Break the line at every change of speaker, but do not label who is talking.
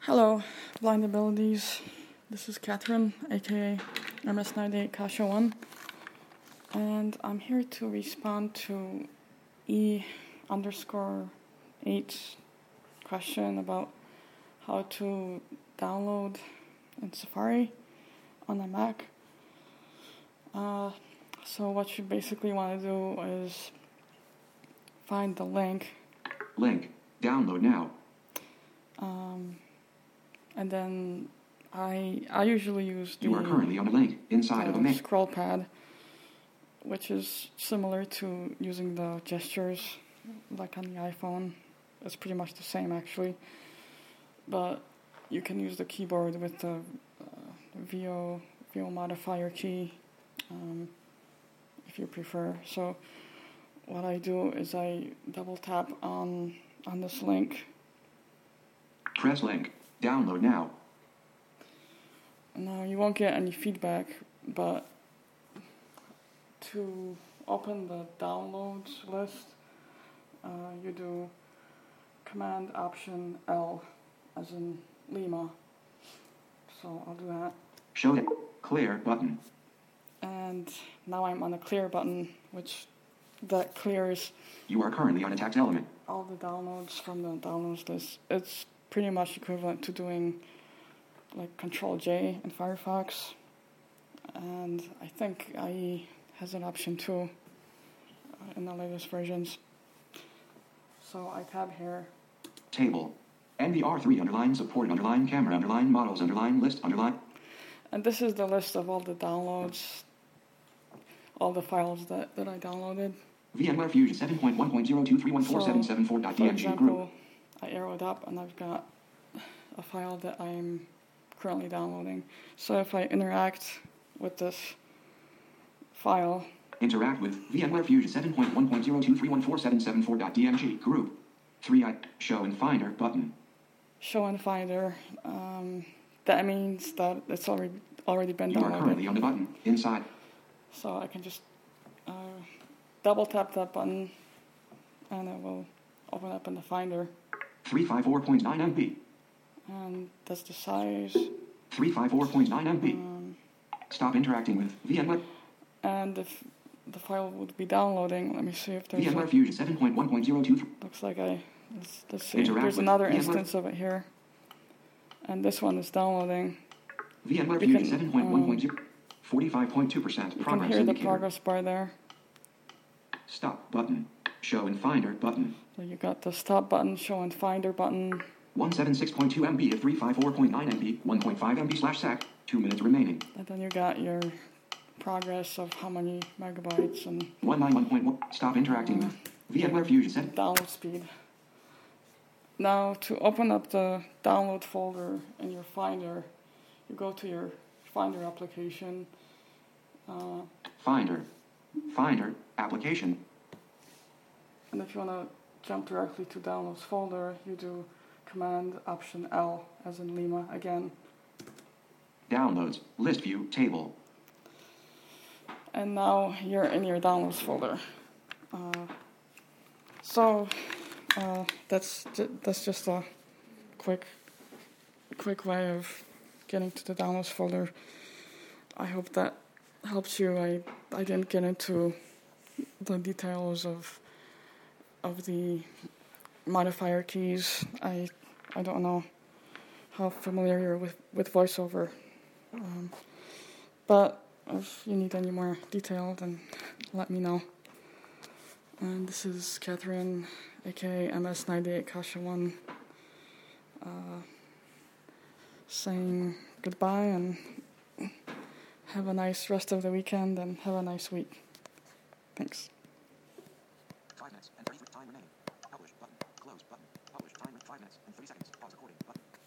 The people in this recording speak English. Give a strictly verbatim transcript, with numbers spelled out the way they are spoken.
Hello, Blind Abilities. This is Catherine, aka M S ninety-eight Kasha one, and I'm here to respond to E underscore eight question about how to download in Safari on a Mac. Uh, so what you basically want to do is find the link.
Link. Download now.
Um, and then I I usually use the
You are currently on a link inside
uh,
of a Mac.
scroll pad, which is similar to using the gestures like on the iPhone. It's pretty much the same actually, but you can use the keyboard with the uh, V O V O modifier key um, if you prefer. So what I do is I double tap on on this link.
Press link. Download now.
Now you won't get any feedback, but to open the downloads list, uh, you do Command Option L, as in Lima. So I'll do that.
Show it. Clear button.
And now I'm on a clear button, which that clears
You are currently on a text element.
all the downloads from the downloads list. It's pretty much equivalent to doing like Control J in Firefox, and I think I E has an option too uh, in the latest versions. So I tab here.
Table. N V R three underline support underline camera underline models underline list underline.
And this is the list of all the downloads, all the files that, that I downloaded.
VMware Fusion seven point one point zero two three one four seven seven four dot D
For
M G
example,
group.
I arrowed up and I've got a file that I'm currently downloading. So if I interact with this file,
Interact with VMware Fusion seven point one point zero two three one four seven seven four dot D M G group. three I Show in Finder button.
show in Finder, um, that means that it's already already been
You are currently
downloaded.
on the button inside.
So I can just uh, double tap that button and it will open up in the Finder.
three fifty-four point nine M B.
And that's the size.
three fifty-four point nine M B.
Um,
Stop interacting with VMware.
and if the file would be downloading, let me see if there's
VMware
a,
Fusion seven point one point zero two three.
looks like I, let's, let's see,
Interact
there's
with
another
VMware.
instance of it here. And this one is downloading.
VMware
You
Fusion
can,
seven point one point zero.
um,
forty-five point two percent
You can
progress
hear the
indicator.
progress bar there.
Stop button. Show in Finder button.
So you got the stop button, show in Finder button.
one seventy-six point two M B at three fifty-four point nine M B. one point five M B slash sec. Two minutes remaining.
And then you got your progress of how many megabytes and
one ninety-one point one. Stop interacting with VMware Fusion seven.
download speed. Now to open up the download folder in your Finder, you go to your Finder application. Uh,
Finder. Finder. Application.
and if you want to jump directly to downloads folder, you do Command Option L, as in Lima again.
Downloads. List view. Table.
And now you're in your downloads folder. Uh, so uh, that's ju- that's just a quick quick way of getting to the downloads folder. I hope that helps you. I I didn't get into the details of of the modifier keys. I I don't know how familiar you're with with VoiceOver, um, but if you need any more detail, then let me know. And this is Catherine, aka M S ninety-eight Kasha one, uh, saying goodbye and have a nice rest of the weekend and have a nice week. Thanks.
five minutes and thirty-three time remaining. Publish button. Close button. Publish timer five minutes and thirty seconds. Pause recording button.